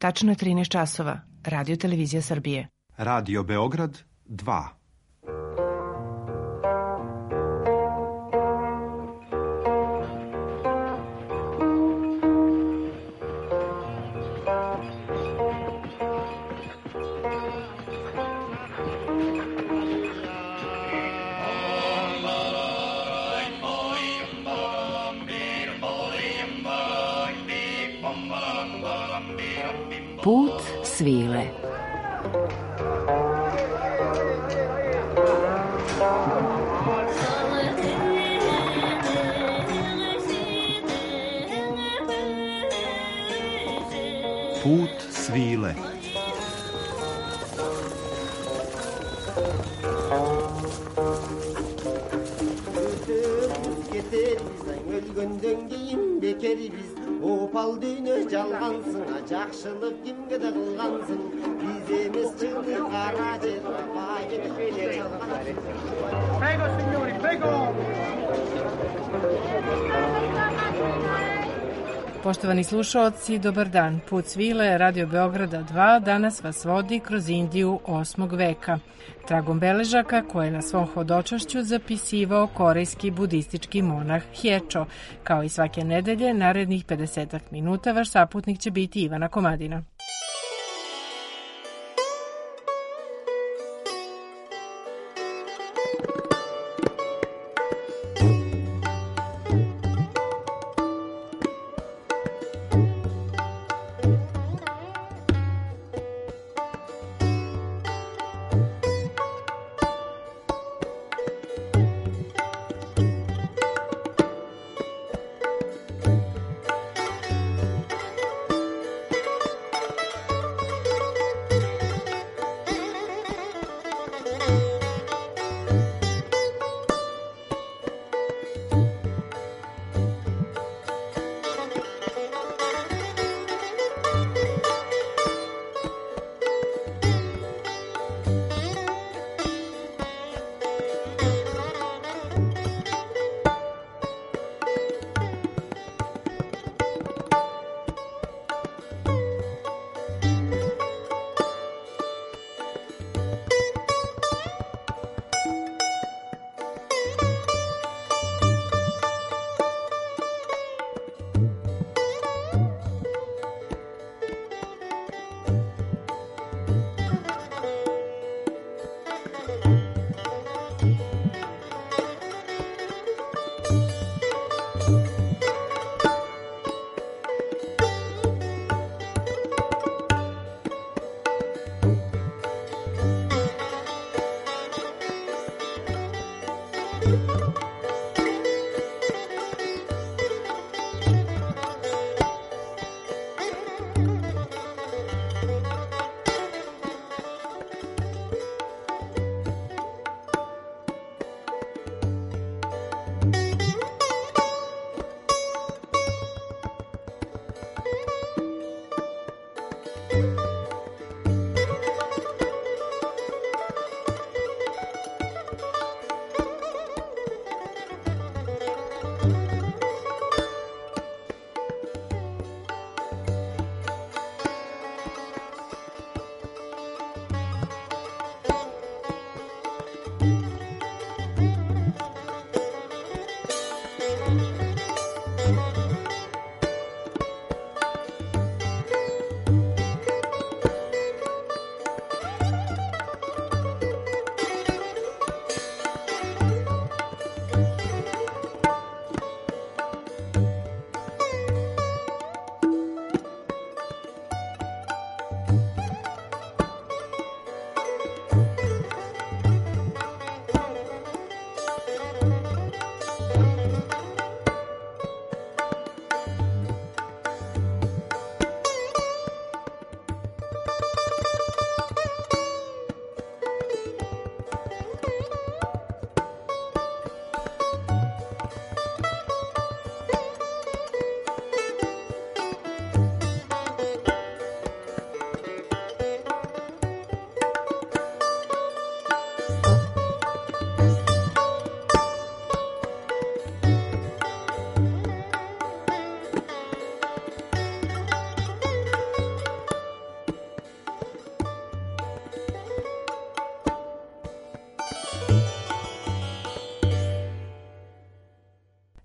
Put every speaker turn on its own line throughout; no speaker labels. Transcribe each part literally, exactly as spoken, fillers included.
Tačno je trinaest časova. Radio Televizija Srbije.
Radio Beograd dva.
Put svile.
Put svile.
Opal düğünü жалғансың, жақшылық кімге де қылғансың, біз емес жылы қара жер
Prego signori, prego!
Poštovani slušaoci, dobar dan. Put svile Radio Beograda dva danas vas vodi kroz Indiju osmog veka, tragom beležaka koje je na svom hodočašću zapisivao korejski budistički monah Hječo. Kao i svake nedelje, narednih pedesetak minuta vaš saputnik će biti Ivana Komadina.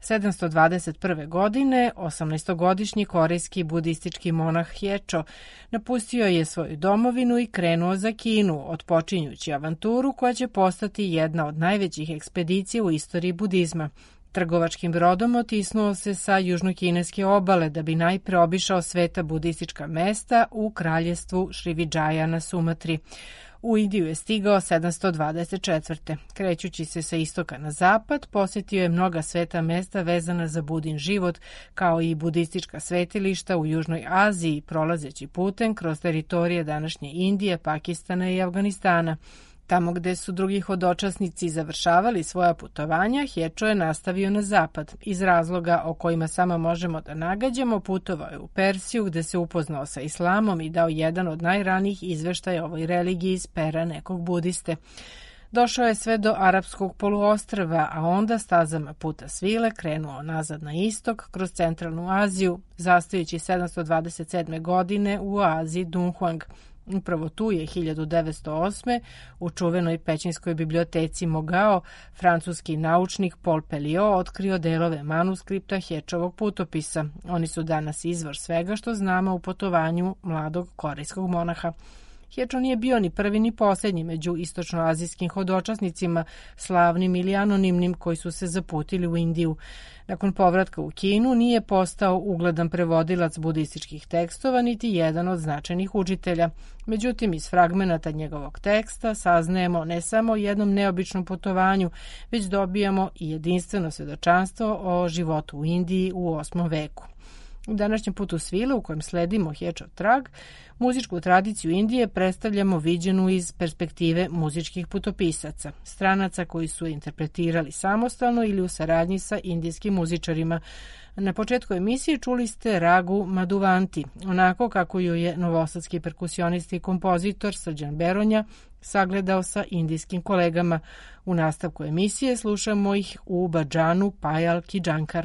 sedamsto dvadeset prve. godine osamnaestogodišnji korejski budistički monah Hjecho napustio je svoju domovinu i krenuo za Kinu, otpočinjući avanturu koja će postati jedna od najvećih ekspedicija u istoriji budizma. Trgovačkim brodom otisnuo se sa južnokineske obale da bi najpre obišao sveta budistička mesta u kraljevstvu Srividžaja na Sumatri. U Indiju je stigao sedamsto dvadeset četvrte. Krećući se sa istoka na zapad, posjetio je mnoga sveta mesta vezana za budin život, kao i budistička svetilišta u Južnoj Aziji, prolazeći putem kroz teritorije današnje Indije, Pakistana i Afganistana. Tamo gde su drugi hodočasnici završavali svoja putovanja, Hjecho je nastavio na zapad. Iz razloga o kojima samo možemo da nagađamo, putovao je u Persiju gde se upoznao sa islamom i dao jedan od najranijih izveštaja ovoj religiji iz pera nekog budiste. Došao je sve do Arapskog poluostrva, a onda stazama puta svile krenuo nazad na istok kroz centralnu Aziju, zastajući sedamsto dvadeset sedme. godine u oazi Dunhuang. Upravo tu je hiljadu devetsto osme. u čuvenoj pećinskoj biblioteci Mogao francuski naučnik Paul Pelliot otkrio delove manuskripta Hječovog putopisa. Oni su danas izvor svega što znamo u putovanju mladog korejskog monaha. Hjecho nije bio ni prvi ni posljednji među istočnoazijskim hodočasnicima, slavnim ili anonimnim, koji su se zaputili u Indiju. Nakon povratka u Kinu nije postao ugledan prevodilac budističkih tekstova niti jedan od značajnih učitelja. Međutim, iz fragmenata njegovog teksta saznajemo ne samo o jednom neobičnom putovanju, već dobijamo i jedinstveno svjedočanstvo o životu u Indiji u osmom veku. U današnjem putu svile, u kojem sledimo Hječov trag, muzičku tradiciju Indije predstavljamo viđenu iz perspektive muzičkih putopisaca, stranaca koji su je interpretirali samostalno ili u saradnji sa indijskim muzičarima. Na početku emisije čuli ste ragu Madhuvanti, onako kako ju je novosadski perkusionist i kompozitor Srđan Beronja sagledao sa indijskim kolegama. U nastavku emisije slušamo ih u badžanu Pajal ki Džankar.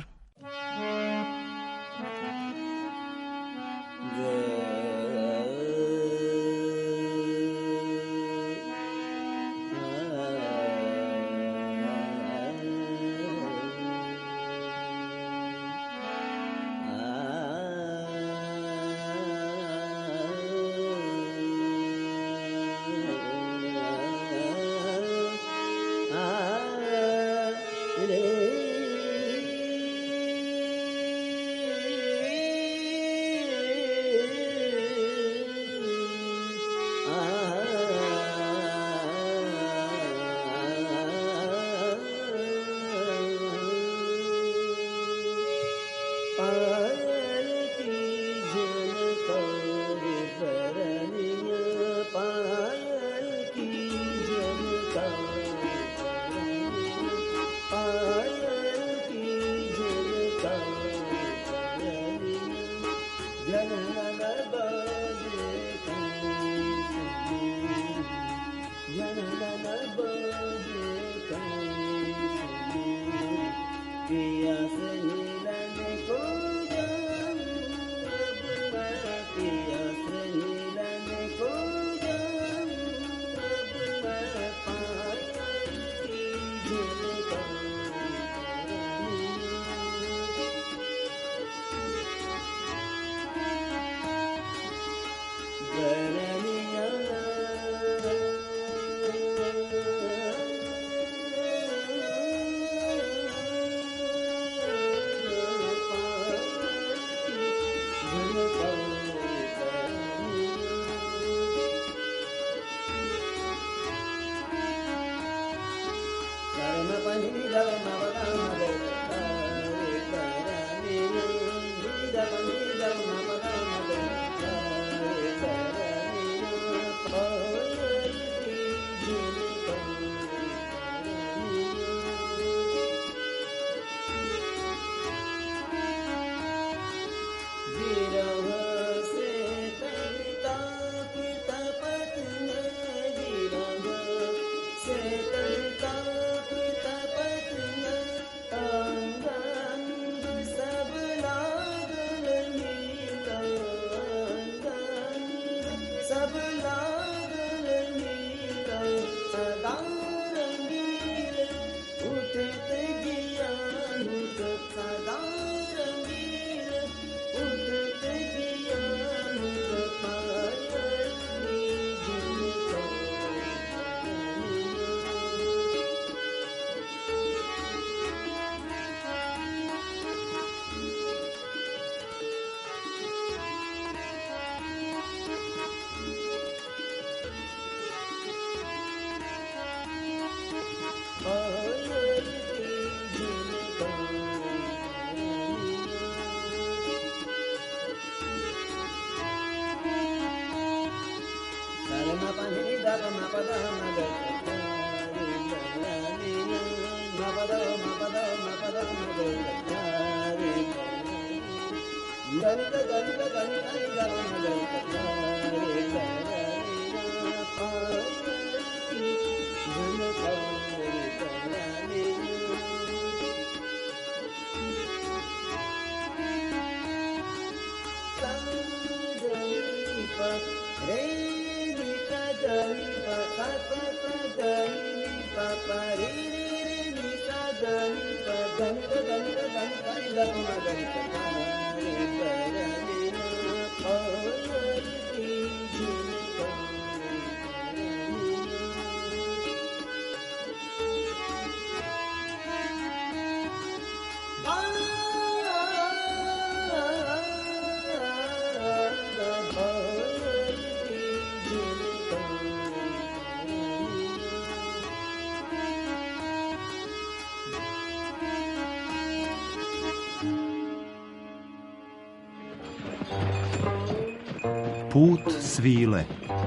Thank you.
Put svile.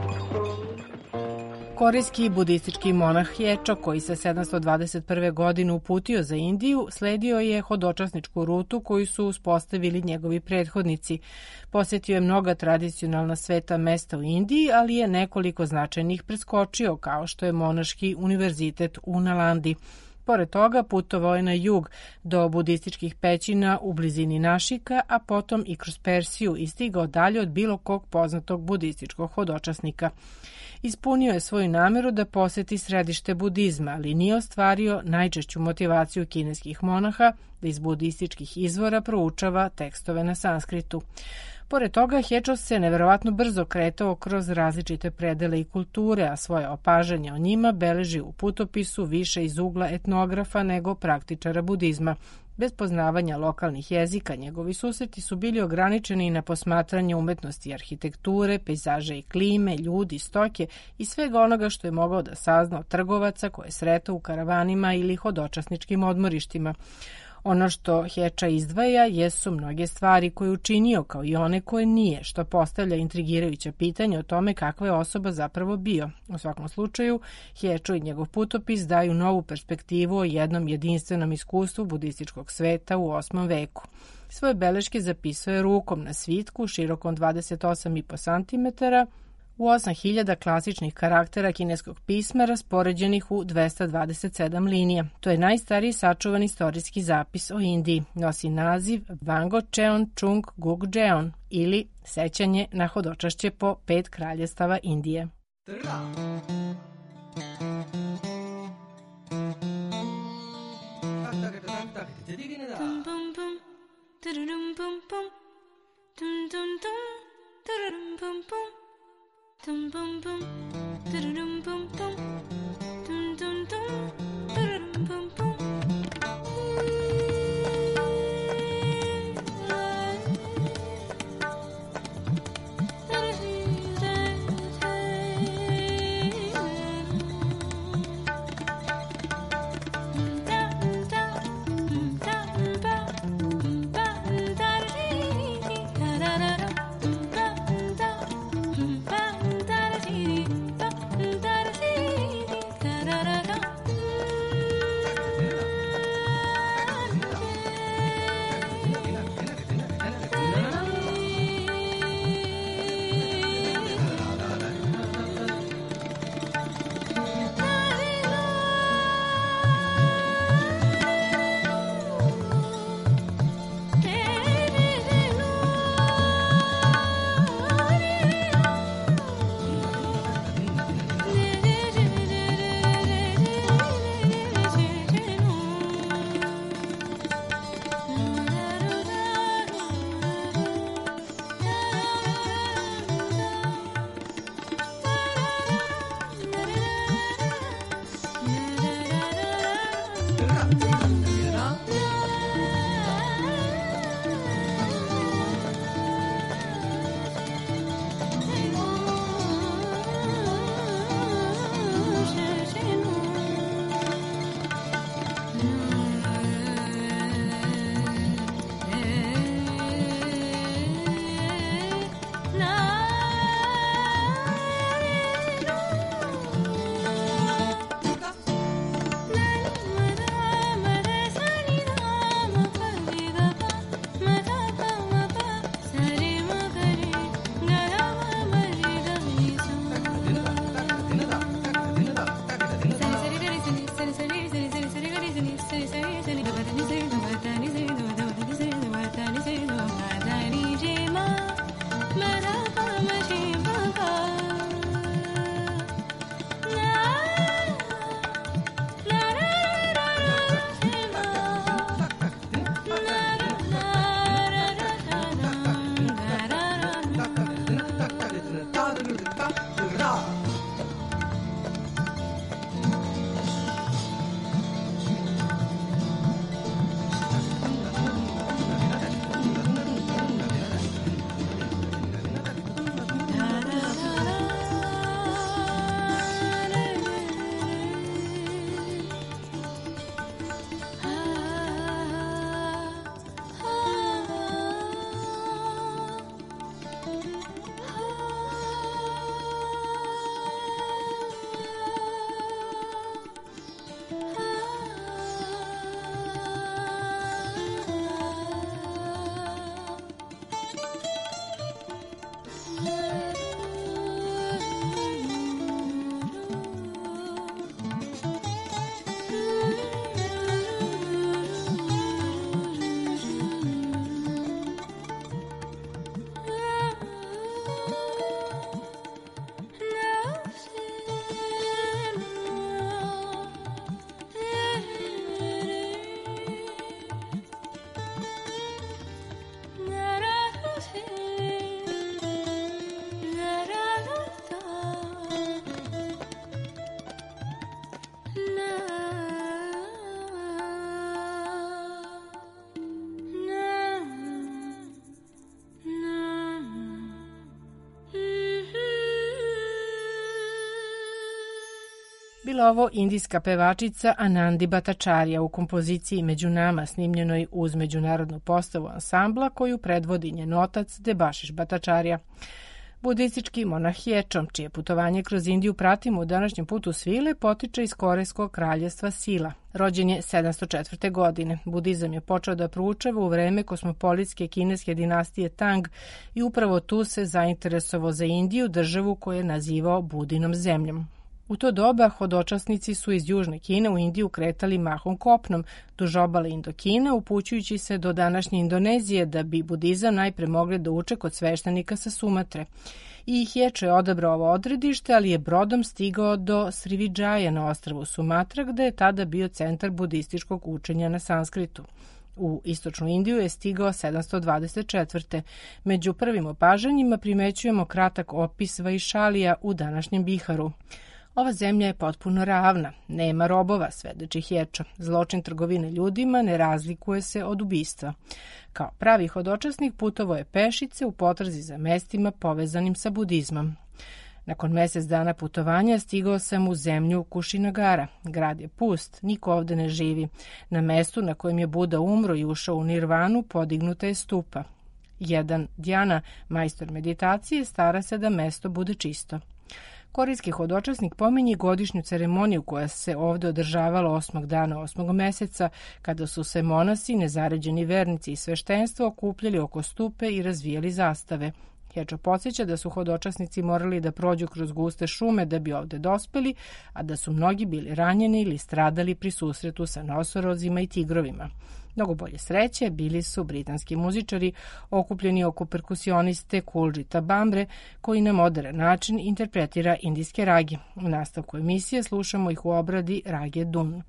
Korejski budistički monah Hječo, koji se sedamsto dvadeset prve. godine uputio za Indiju, sledio je hodočasničku rutu koju su uspostavili njegovi prethodnici. Posjetio je mnoga tradicionalna sveta mesta u Indiji, ali je nekoliko značajnih preskočio, kao što je monaški univerzitet u Nalandi. Pored toga putovao je na jug do budističkih pećina u blizini Našika, a potom i kroz Persiju i stigao dalje od bilo kog poznatog budističkog hodočasnika. Ispunio je svoju nameru da poseti središte budizma, ali nije ostvario najčešću motivaciju kineskih monaha da iz budističkih izvora proučava tekstove na sanskritu. Pored toga, Hječo se neverovatno brzo kretao kroz različite predele i kulture, a svoje opažanja o njima beleži u putopisu više iz ugla etnografa nego praktičara budizma. Bez poznavanja lokalnih jezika, njegovi susreti su bili ograničeni na posmatranje umetnosti arhitekture, pejzaža i klime, ljudi, stoke i svega onoga što je mogao da sazna od trgovaca koje sretao u karavanima ili hodočasničkim odmorištima. Ono što Hječa izdvaja jesu mnoge stvari koje je učinio, kao i one koje nije, što postavlja intrigirajuća pitanja o tome kakva je osoba zapravo bio. U svakom slučaju, Hječo i njegov putopis daju novu perspektivu o jednom jedinstvenom iskustvu budističkog sveta u osmom veku. Svoje beleške zapisuje rukom na svitku širokom dvadeset osam i po santimetara, u osam hiljada klasičnih karaktera kineskog pisma raspoređenih u dvesta dvadeset sedam linija. To je najstariji sačuvan istorijski zapis o Indiji. Nosi naziv Vango Cheon Chung Guk Jeon ili Sećanje na hodočašće po pet kraljestava Indije.
Dum bum bum, dum bum bum, dum dum dum, dum bum bum.
Bila ovo indijska pevačica Anandi Bhattacharya u kompoziciji Među nama snimljenoj uz međunarodnu postavu ansambla koju predvodi njen otac Debashish Bhattacharya. Budistički monah Ječom, čije putovanje kroz Indiju pratimo u današnjem putu svile, potiče iz Korejskog kraljestva Sila. Rođen je sedamsto četvrte. godine. Budizam je počeo da proučava u vreme kosmopolitske kineske dinastije Tang i upravo tu se zainteresovao za Indiju, državu koju je nazivao Budinom zemljom. U to doba hodočasnici su iz Južne Kine u Indiju kretali mahom kopnom, duž obale Indokine, upućujući se do današnje Indonezije da bi budizam najpre mogli da uče kod sveštenika sa Sumatre. I Hječe je odabrao ovo odredište, ali je brodom stigao do Srividžaje na ostrvu Sumatra, gde je tada bio centar budističkog učenja na sanskritu. U istočnu Indiju je stigao sedamsto dvadeset četvrte. Među prvim opažanjima primećujemo kratak opis Vajšalija u današnjem Biharu. Ova zemlja je potpuno ravna, nema robova, svedoči Hječo. Zločin trgovine ljudima ne razlikuje se od ubistva. Kao pravi hodočasnik putovao je pešice u potrazi za mestima povezanim sa budizmom. Nakon mesec dana putovanja stigao sam u zemlju Kušinagara. Grad je pust, niko ovde ne živi. Na mestu na kojem je Buda umro i ušao u nirvanu podignuta je stupa. Jedan Djana, majstor meditacije, stara se da mesto bude čisto. Korejski hodočasnik pominje godišnju ceremoniju koja se ovde održavala osmog dana osmog meseca, kada su se monasi, nezaređeni vernici i sveštenstvo okupljali oko stupe i razvijali zastave. Hječo podsjeća da su hodočasnici morali da prođu kroz guste šume da bi ovde dospeli, a da su mnogi bili ranjeni ili stradali pri susretu sa nosorozima i tigrovima. Mnogo bolje sreće bili su britanski muzičari okupljeni oko perkusioniste Kuljita Bambre, koji na modern način interpretira indijske rage. U nastavku emisije slušamo ih u obradi rage Dun.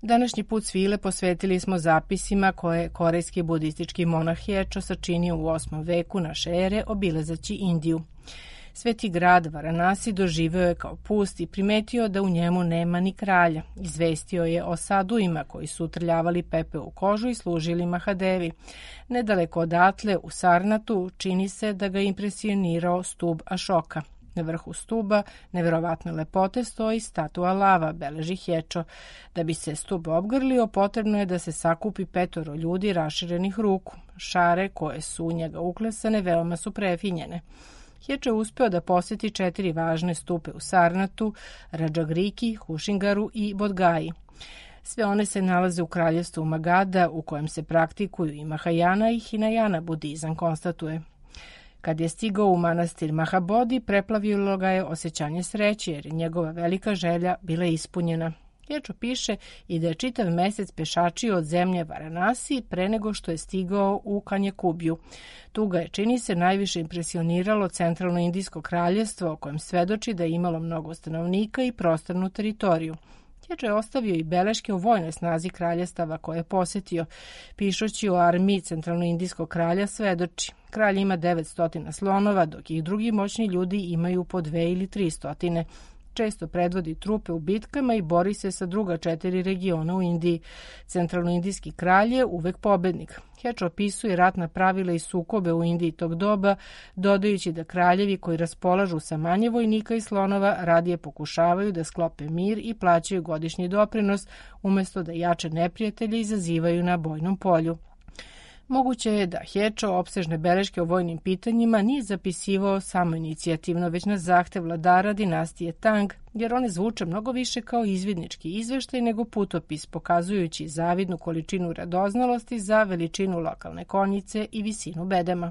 Današnji put svile posvetili smo zapisima koje je korejski budistički monah Hjecho sačinio u osmom veku naše ere obilazeći Indiju. Sveti grad Varanasi doživeo je kao pust i primetio da u njemu nema ni kralja. Izvestio je o saduima koji su utrljavali pepe u kožu i služili Mahadevi. Nedaleko odatle, u Sarnatu, čini se da ga impresionirao stub Ašoka. Na vrhu stuba, neverovatne lepote, stoji statua lava, beleži Hjecho. Da bi se stub obgrlio, potrebno je da se sakupi petoro ljudi raširenih ruku. Šare koje su u njega uklesane veoma su prefinjene. Hjecho je uspeo da poseti četiri važne stupe u Sarnatu, Radžagriki, Hušingaru i Bodgaji. Sve one se nalaze u kraljevstvu Magada, u kojem se praktikuju i Mahajana i Hinajana budizam, konstatuje. Kad je stigao u manastir Mahabodhi, preplavilo ga je osjećanje sreće, jer je njegova velika želja bila ispunjena. Hjecho piše i da je čitav mesec pešačio od zemlje Varanasi pre nego što je stigao u Kanjakubju. Tu ga je, čini se, najviše impresioniralo centralno indijsko kraljevstvo, o kojem svedoči da je imalo mnogo stanovnika i prostornu teritoriju. Hjecho je ostavio i beleške o vojnoj snazi kraljestava koje je posjetio. Pišući o armiji centralno-indijskog kralja svedoči. Kralj ima devetsto slonova, dok ih drugi moćni ljudi imaju po dve ili tri stotine. Često predvodi trupe u bitkama i bori se sa druga četiri regiona u Indiji. Centralno-indijski kralj je uvek pobednik. Hjecho opisuje ratna pravila i sukobe u Indiji tog doba, dodajući da kraljevi koji raspolažu sa manje vojnika i slonova radije pokušavaju da sklope mir i plaćaju godišnji doprinos, umjesto da jače neprijatelje izazivaju na bojnom polju. Moguće je da Hjecho opsežne beleške o vojnim pitanjima nije zapisivao samo inicijativno, već na zahtev vladara dinastije Tang, jer one zvuče mnogo više kao izvidnički izveštaj nego putopis, pokazujući zavidnu količinu radoznalosti za veličinu lokalne konjice i visinu bedema.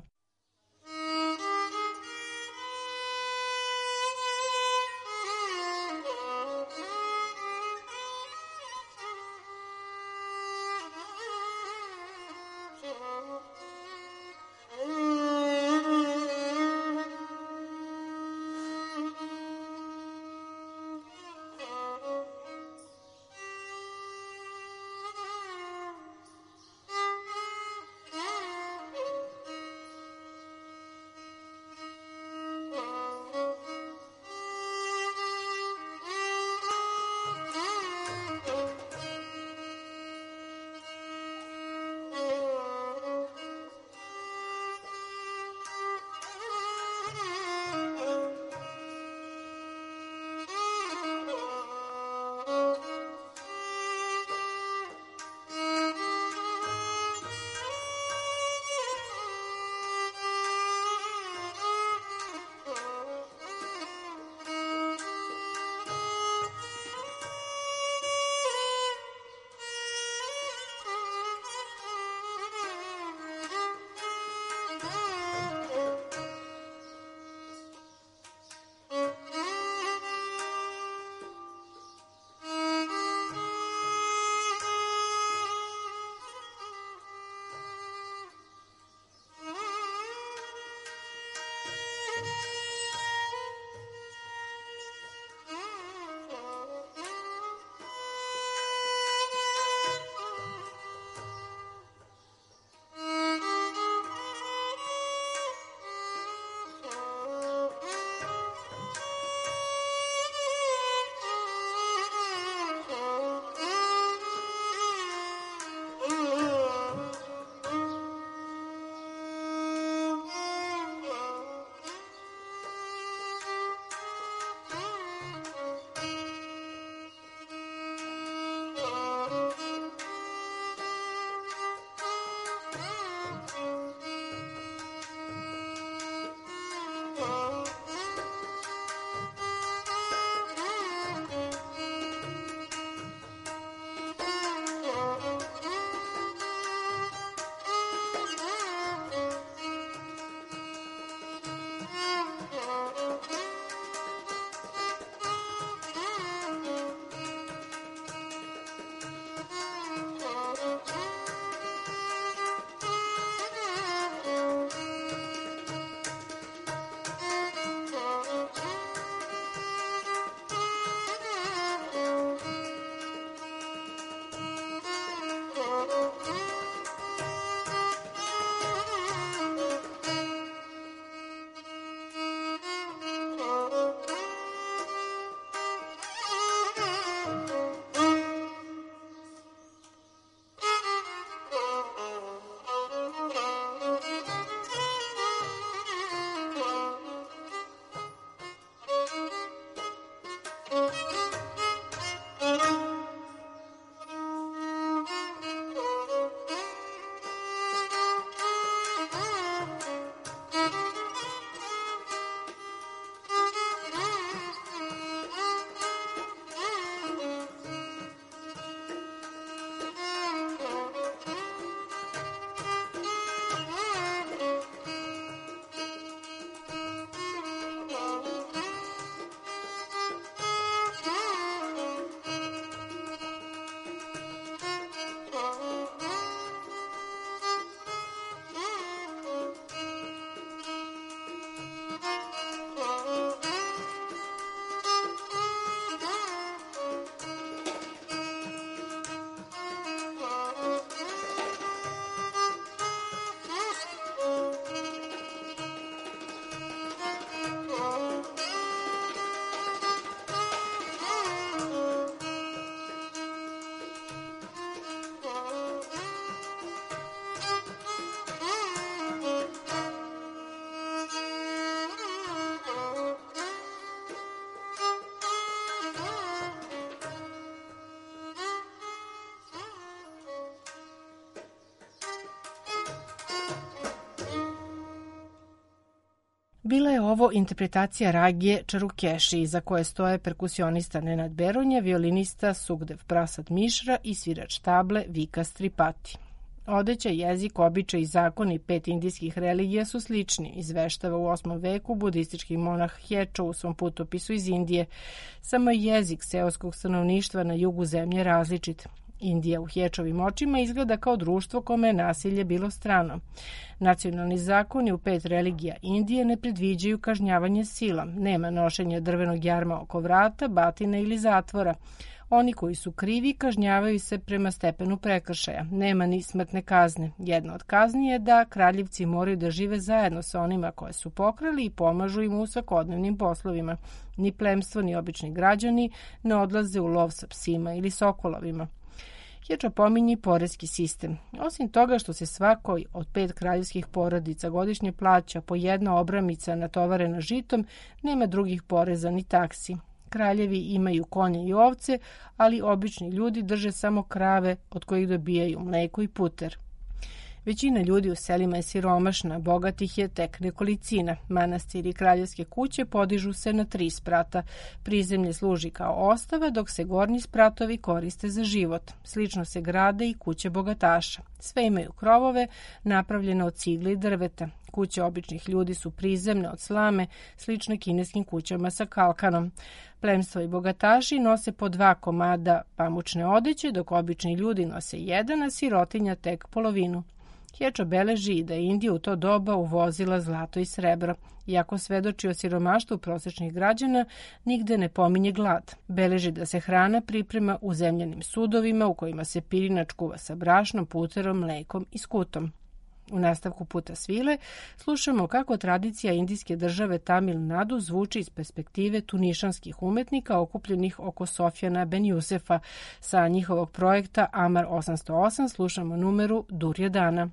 Bila je ovo interpretacija ragije Čarukeši, iza koje stoje perkusionista Nenad Beronja, violinista Sugdev Prasad Mišra i svirač table Vikas Tripati. Odeća, jezik, običaj i zakoni pet indijskih religija su slični, izveštava u osmom veku budistički monah Hječo u svom putopisu iz Indije. Samo je jezik seoskog stanovništva na jugu zemlje različit. Indija u Hječovim očima izgleda kao društvo kome je nasilje bilo strano. Nacionalni zakoni u pet religija Indije ne predviđaju kažnjavanje silom, nema nošenja drvenog jarma oko vrata, batina ili zatvora. Oni koji su krivi kažnjavaju se prema stepenu prekršaja. Nema ni smrtne kazne. Jedna od kazni je da kraljevci moraju da žive zajedno sa onima koje su pokrali i pomažu im u svakodnevnim poslovima. Ni plemstvo, ni obični građani ne odlaze u lov sa psima ili sokolovima. Hječo pominji poreski sistem. Osim toga što se svakoj od pet kraljevskih porodica godišnje plaća po jedna obramica natovarena žitom, nema drugih poreza ni taksi. Kraljevi imaju konje i ovce, ali obični ljudi drže samo krave od kojih dobijaju mleko i puter. Većina ljudi u selima je siromašna, bogatih je tek nekolicina. Manastiri i kraljevske kuće podižu se na tri sprata. Prizemlje služi kao ostava, dok se gornji spratovi koriste za život. Slično se grade i kuće bogataša. Sve imaju krovove, napravljene od cigle i drveta. Kuće običnih ljudi su prizemne od slame, slične kineskim kućama sa kalkanom. Plemstvo i bogataši nose po dva komada pamučne odeće, dok obični ljudi nose jedan, a sirotinja tek polovinu. Hječo beleži da je Indija u to doba uvozila zlato i srebro. Iako svedoči o siromaštvu prosječnih građana, nigde ne pominje glad. Beleži da se hrana priprema u zemljanim sudovima u kojima se pirinač kuva sa brašnom, puterom, mlekom i skutom. U nastavku Puta svile slušamo kako tradicija indijske države Tamil Nadu zvuči iz perspektive tunišanskih umetnika okupljenih oko Sofjana Ben Jusefa. Sa njihovog projekta Amar osamsto osam slušamo numeru Durjadana.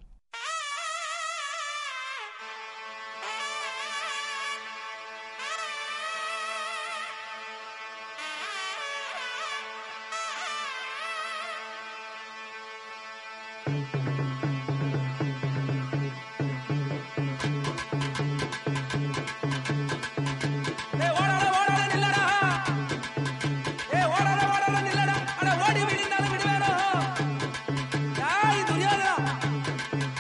Duryodhana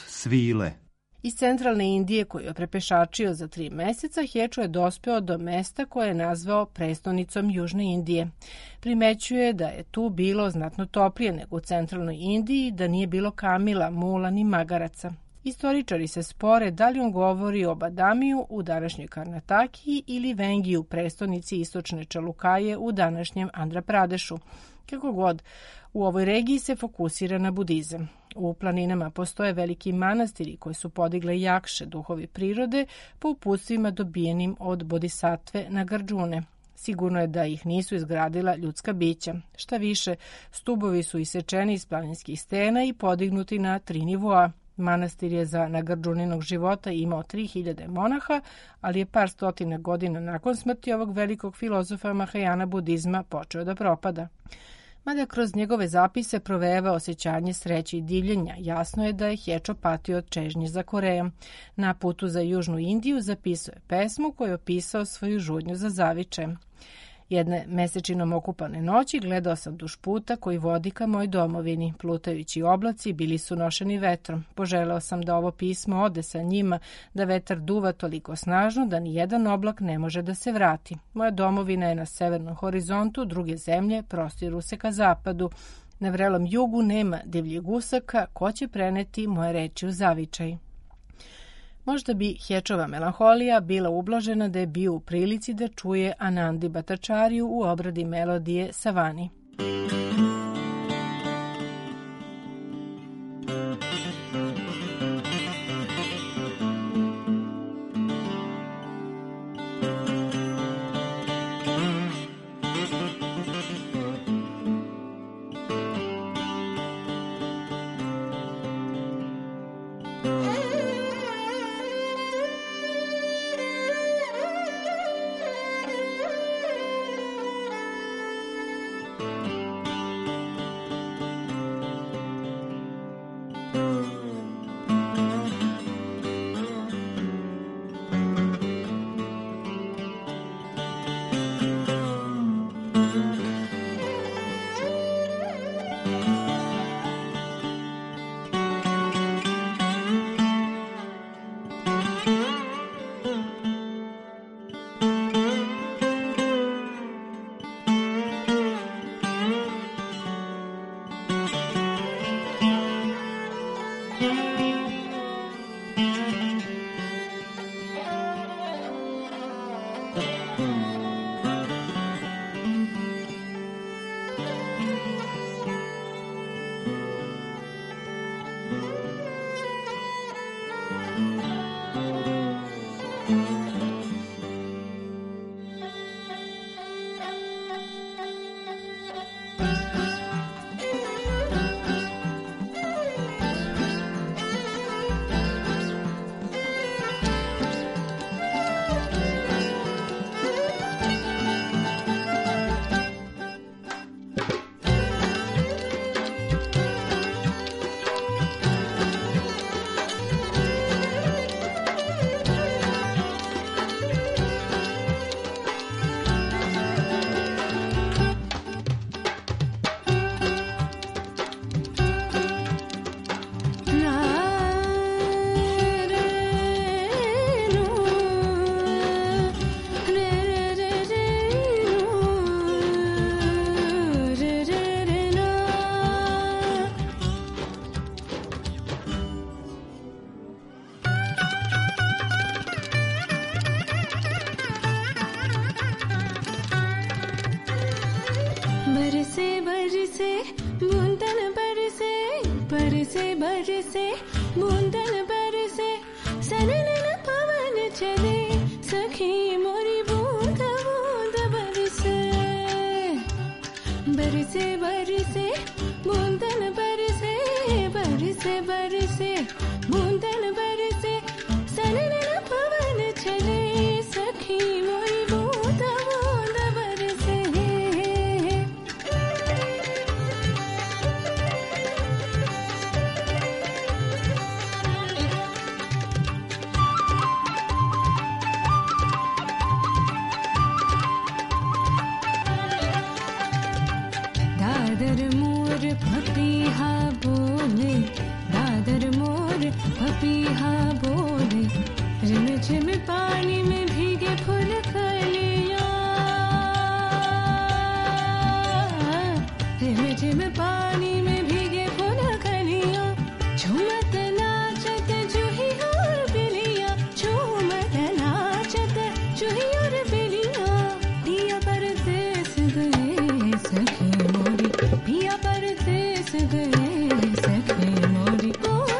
svile.
Iz centralne Indije, koju je prepešačio za tri meseca, Hečo je dospeo do mesta koje je nazvao prestonicom Južne Indije. Primećuje da je tu bilo znatno toplije nego u centralnoj Indiji, da nije bilo kamila, mula ni magaraca. Istoričari se spore da li on govori o Badamiju u današnjoj Karnatakiji ili Vengiju, prestonici istočne Čalukaje u današnjem Andhra Pradešu. Kako god, u ovoj regiji se fokusira na budizam. U planinama postoje veliki manastiri koji su podigle jakše duhovi prirode po uputstvima dobijenim od bodhisatve Nagarjune. Sigurno je da ih nisu izgradila ljudska bića. Šta više, stubovi su isečeni iz planinskih stena i podignuti na tri nivoa. Manastir je za Nagarjuninog života imao tri hiljade monaha, ali je par stotina godina nakon smrti ovog velikog filozofa Mahajana budizma počeo da propada. Mada kroz njegove zapise provejava osjećanje sreće i divljenja, jasno je da je Hečo patio od čežnje za Korejom. Na putu za Južnu Indiju zapisuje pesmu koju je opisao svoju žudnju za zavičajem. Jedne mesečinom okupane noći gledao sam duž puta koji vodi ka moj domovini. Plutajući oblaci bili su nošeni vetrom. Poželeo sam da ovo pismo ode sa njima, da vetar duva toliko snažno da ni jedan oblak ne može da se vrati. Moja domovina je na severnom horizontu, druge zemlje prostiru se ka zapadu. Na vrelom jugu nema divljih gusaka, ko će preneti moje reči u zavičaj. Možda bi Hečova melanholija bila ublažena da je bio u prilici da čuje Anandi Bhattacharyu u obradi melodije Savani.
बरसे बरसे बूंदन बरसे बरसे बरसे बूंदन बरसे सननन पवन चले सखी मोरी बूंद बूंद बरसे बरसे बरसे बूंदन बरसे बरसे बरसे बूंदन बरसे सननन पवन चले सखी मोरी बूंद बूंद बरसे दादर पपीहा बोले रिम झिम पानी में भीगे फूल कलियां रिम झिम पानी में भीगे फूल कलियां झूमत नाचत जूही और बिलियां झूमत नाचत जूही और बिलियां पिया परदेस गए सखी मोरी पिया परदेस गए सखी मोरी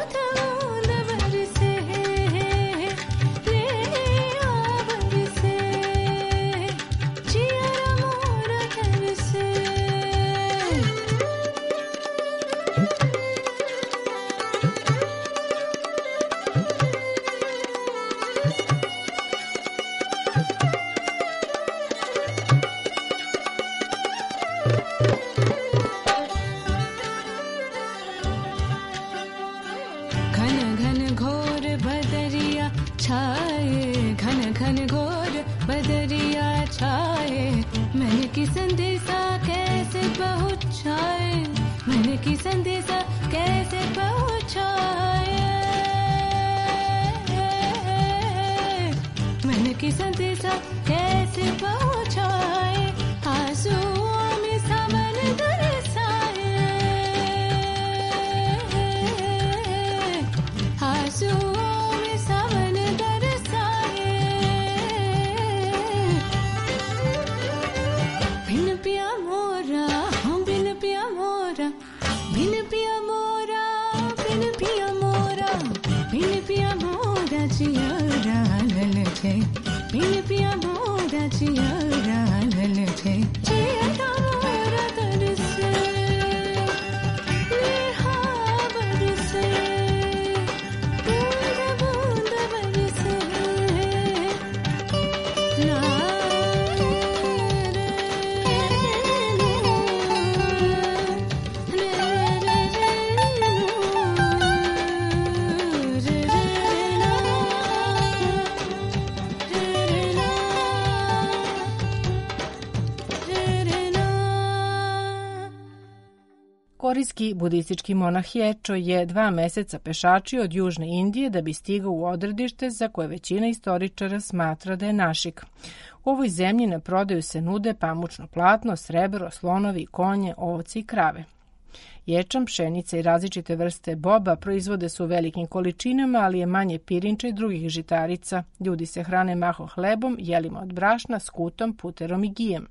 Korijski budistički monah Ječo je dva meseca pešačio od Južne Indije da bi stigao u odredište za koje većina istoričara smatra da je Našik. U ovoj zemlji na prodaju se nude pamučno platno, srebro, slonovi, konje, ovce i krave. Ječam, pšenica i različite vrste boba proizvode su u velikim količinama, ali je manje pirinča i drugih žitarica. Ljudi se hrane mahom hlebom, jelima od brašna, skutom, puterom i gijem.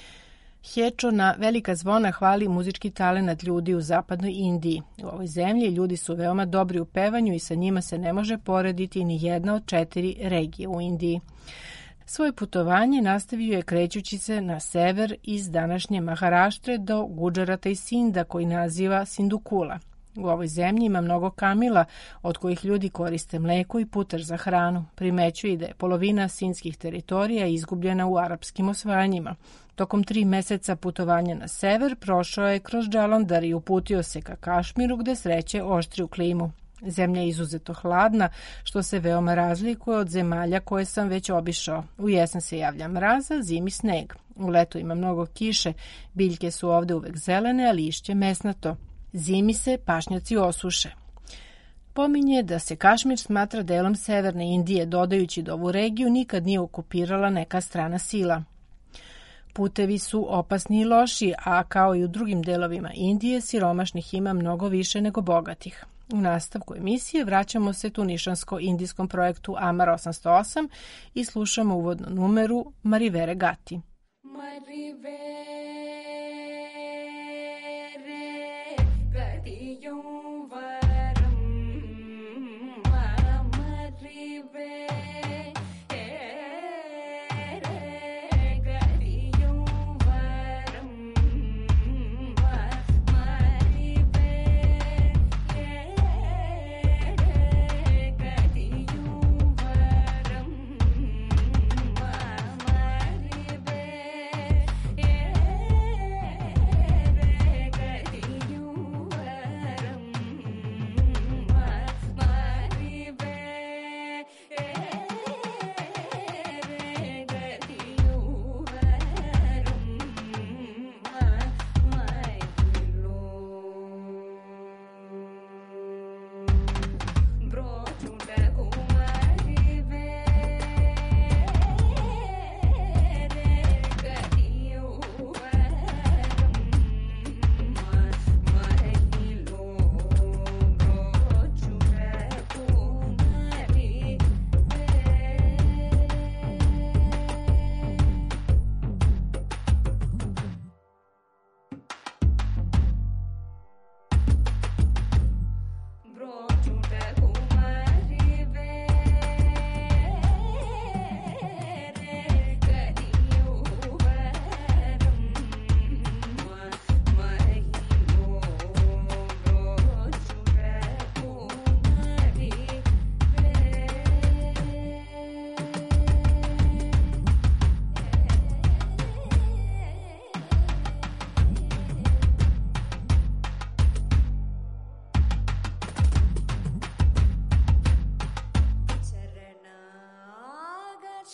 Ječo na velika zvona hvali muzički talenat ljudi u zapadnoj Indiji. U ovoj zemlji ljudi su veoma dobri u pevanju i sa njima se ne može porediti ni jedna od četiri regije u Indiji. Svoje putovanje nastavio je krećući se na sever iz današnje Maharaštre do Gudžarata i Sinda, koji naziva Sindukula. U ovoj zemlji ima mnogo kamila, od kojih ljudi koriste mleko i putar za hranu. Primećuje i da je polovina sindskih teritorija izgubljena u arapskim osvajanjima. Tokom tri meseca putovanja na sever prošao je kroz Džalandar i uputio se ka Kašmiru, gde sreće oštriju klimu. Zemlja je izuzeto hladna, što se veoma razlikuje od zemalja koje sam već obišao. U jesen se javlja mraza, zimi sneg. U letu ima mnogo kiše, biljke su ovde uvek zelene, a lišće mesnato. Zimi se pašnjaci osuše. Pominje da se Kašmir smatra delom severne Indije, dodajući da ovu regiju nikad nije okupirala neka strana sila. Putevi su opasni i loši, a kao i u drugim delovima Indije, siromašnih ima mnogo više nego bogatih. U nastavku emisije vraćamo se tunišansko-indijskom projektu Amar osamsto osam i slušamo uvodnu numeru Marivere Gati. Marivere Gati Varam Marivere Yeah.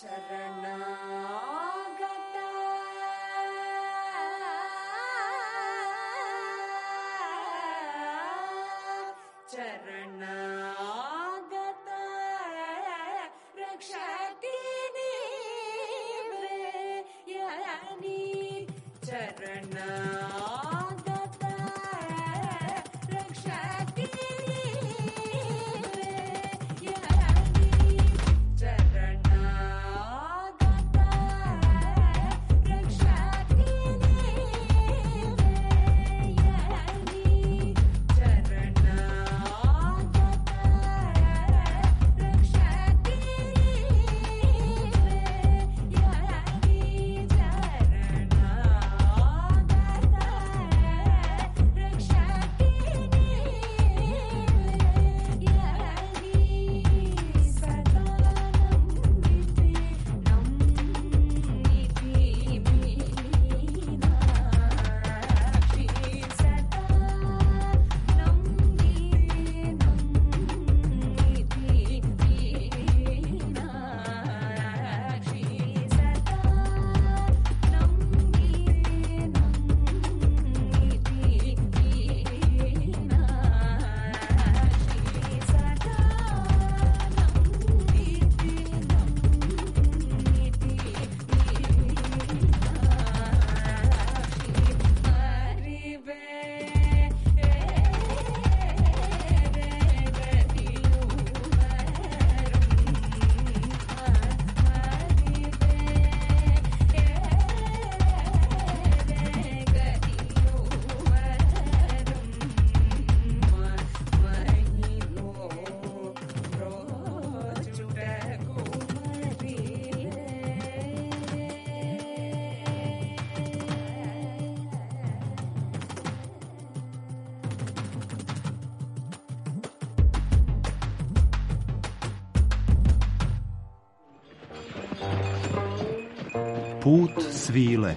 Put svile.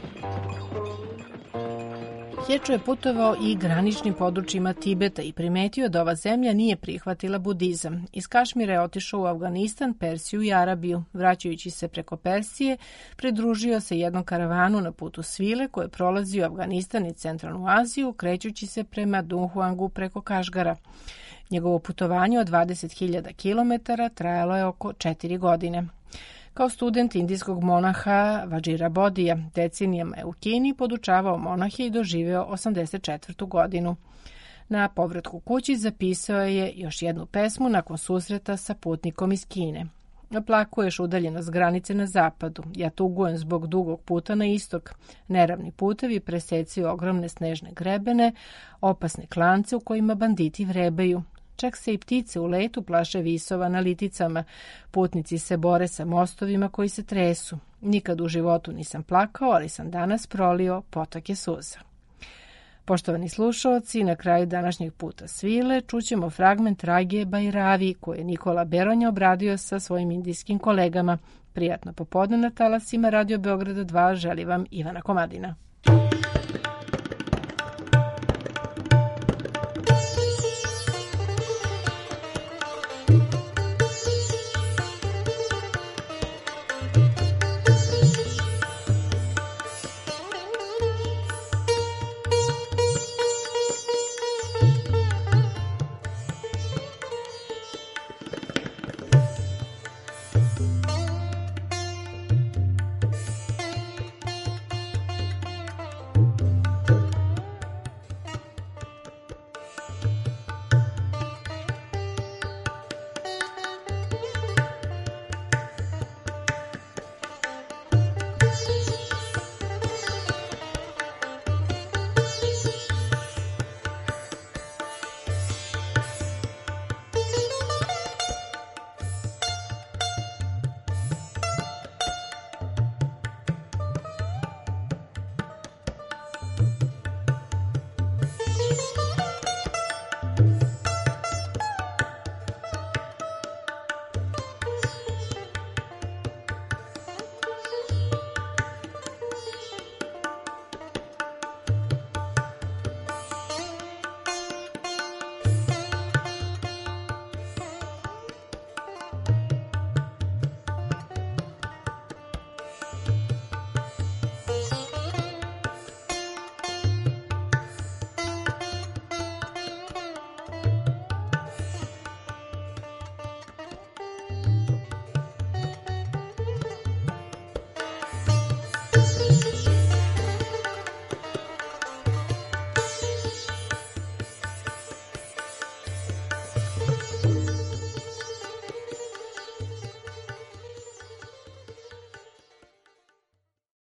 Hječo je putovao i graničnim područjima Tibeta i primetio da ova zemlja nije prihvatila budizam. Iz Kašmira je otišao u Afganistan, Persiju i Arabiju. Vraćajući se preko Persije, pridružio se jednom karavanu na putu svile koji je prolazio Afganistan i Centralnu Aziju, krećući se prema Dunhuangu preko Kašgara. Njegovo putovanje od dvadeset hiljada kilometara trajalo je oko četiri godine. Kao student indijskog monaha Vajira Bodija, decenijama je u Kini podučavao monahe i doživeo osamdeset četvrtu godinu. Na povratku kući zapisao je još jednu pesmu nakon susreta sa putnikom iz Kine. Oplakuješ udaljenost granice na zapadu, ja tugujem zbog dugog puta na istok. Neravni putevi presecaju ogromne snežne grebene, opasne klance u kojima banditi vrebaju. Čak se i ptice u letu plaše visova na liticama. Putnici se bore sa mostovima koji se tresu. Nikad u životu nisam plakao, ali sam danas prolio potoke suza. Poštovani slušaoci, na kraju današnjeg puta svile čućemo fragment Rage Bajravi koje je Nikola Beronja obradio sa svojim indijskim kolegama. Prijatno popodne na talasima Radio Beograda dva želi vam Ivana Komadina.